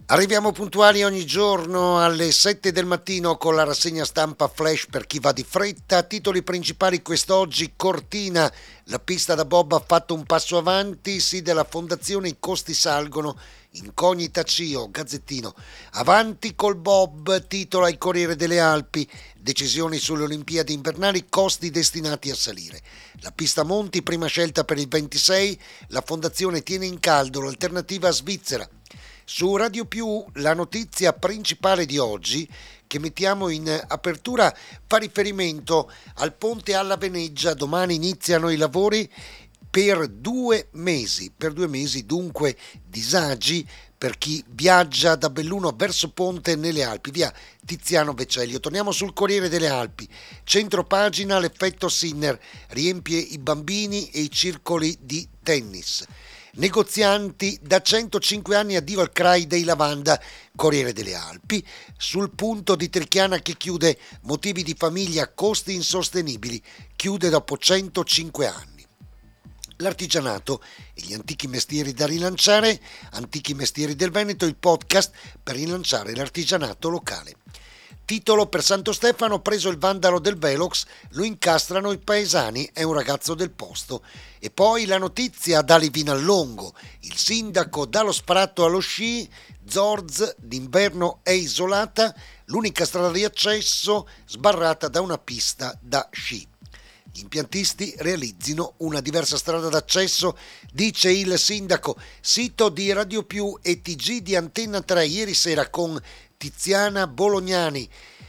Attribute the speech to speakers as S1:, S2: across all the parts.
S1: Arriviamo puntuali ogni giorno alle 7 del mattino con la rassegna stampa flash per chi va di fretta. Titoli principali quest'oggi: Cortina, la pista da bob ha fatto un passo avanti, sì della fondazione i costi salgono, incognita CIO, Gazzettino. Avanti col bob, titola il Corriere delle Alpi, decisioni sulle Olimpiadi invernali, costi destinati a salire. La pista Monti, prima scelta per il 26, la fondazione tiene in caldo l'alternativa svizzera. Su Radio Più la notizia principale di oggi che mettiamo in apertura fa riferimento al ponte alla Veneggia. Domani iniziano i lavori per 2 mesi, dunque disagi per chi viaggia da Belluno verso Ponte nelle Alpi, via Tiziano Vecellio. Torniamo sul Corriere delle Alpi, centro pagina, l'effetto Sinner riempie i bambini e i circoli di tennis. Negozianti, da 105 anni addio al CRAI dei Lavanda, Corriere delle Alpi, sul punto di Trichiana che chiude, motivi di famiglia, costi insostenibili, chiude dopo 105 anni. L'artigianato e gli antichi mestieri da rilanciare, Antichi Mestieri del Veneto, il podcast per rilanciare l'artigianato locale. Titolo per Santo Stefano, preso il vandalo del Velox, lo incastrano i paesani, è un ragazzo del posto. E poi la notizia da Livinallongo, il sindaco dà lo spratto allo sci, Zorz d'inverno è isolata, l'unica strada di accesso sbarrata da una pista da sci. Gli impiantisti realizzino una diversa strada d'accesso, dice il sindaco. Sito di Radio Più e TG di Antenna 3 ieri sera con Tiziana Bolognani.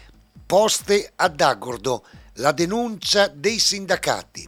S1: Poste ad Agordo, la denuncia dei sindacati.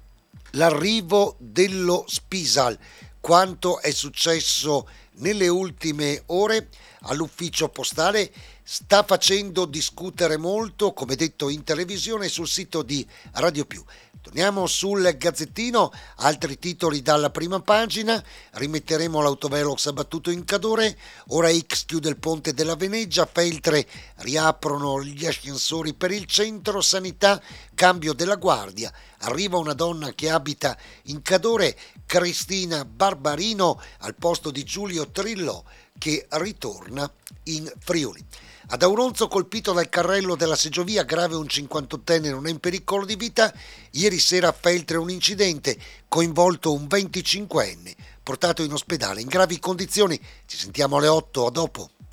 S1: L'arrivo dello Spisal, quanto è successo nelle ultime ore all'ufficio postale sta facendo discutere molto, come detto in televisione, sul sito di Radio Più. Torniamo sul Gazzettino, altri titoli dalla prima pagina, rimetteremo l'autovelox abbattuto in Cadore, ora X chiude il ponte della Veneggia, Feltre riaprono gli ascensori per il centro, sanità, cambio della guardia, arriva una donna che abita in Cadore, Cristina Barbarino al posto di Giulio Trillo che ritorna in Friuli. Ad Auronzo, colpito dal carrello della seggiovia, grave un 58enne, non è in pericolo di vita. Ieri sera a Feltre un incidente, coinvolto un 25enne, portato in ospedale in gravi condizioni. Ci sentiamo alle 8, a dopo.